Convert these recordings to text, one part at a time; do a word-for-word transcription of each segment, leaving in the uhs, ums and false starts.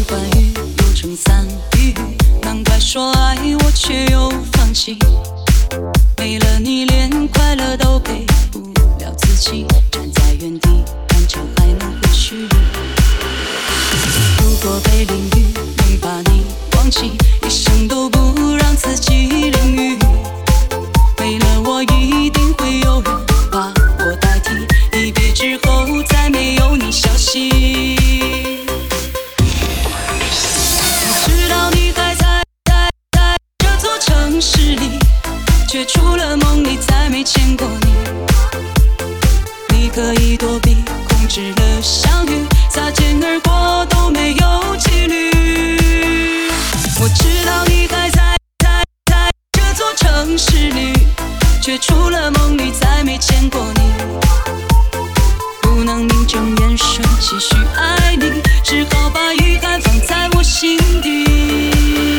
欢雨又撑伞避雨，难怪说爱我却又放弃。没了你，连快乐都给不了自己，站在原地，看着还能回去。如果被淋雨能把你忘记，一生都不让自己淋雨。没了我，一定会有人把我代替，离别之后再没有你消息。我知道你还在在在这座城市里，却除了梦里再没见过你。你可以躲避，控制了相遇，擦肩而过都没有几率。我知道你还在在在这座城市里，却除了梦里再没见过你。不能名正言顺继续爱你，只好把遗憾放在我心底。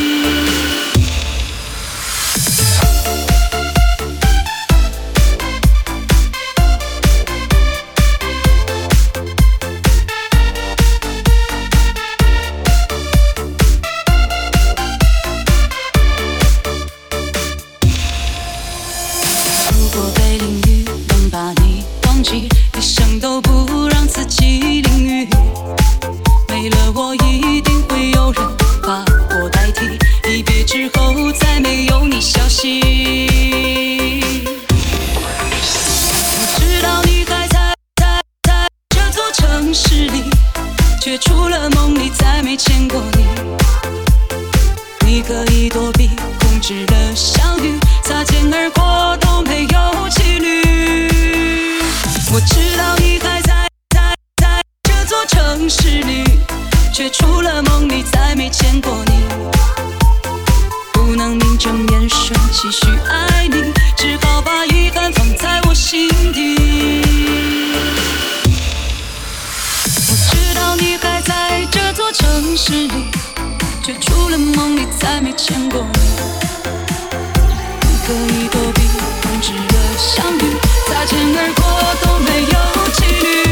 如果被淋雨能把你忘记，一生都不让自己淋雨。没了我，一定会有人把我代替，离别之后再没有你消息。我知道你还在在在这座城市里，却除了梦里再没见过你。你可以躲避，控制了相遇，擦肩而过都没有几率。我知道你还在在在这座城市里，却除了梦里再没见过你。不能名正言顺继续爱你，只好把遗憾放在我心底。我知道你还在这座城市里，却除了梦里再没见过你。你可以躲避，控制了相遇，擦肩而过都没有几率。